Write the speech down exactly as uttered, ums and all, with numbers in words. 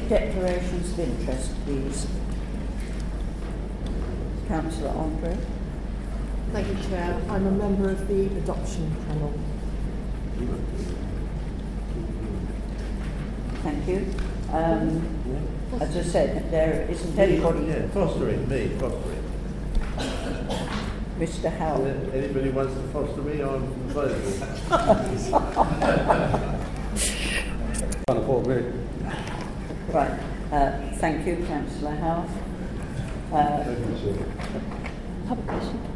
take declarations of interest, please. Councillor Andre. Thank you, Chair. I'm a member of the adoption panel. Thank you. Um, as I said, there isn't anybody. Yeah, fostering, me, fostering. Mister Howell. Anybody wants to foster me, I'm available. Can't afford me. Right. Uh, thank you, Councillor Howell. Uh, Thank you, sir. Public question.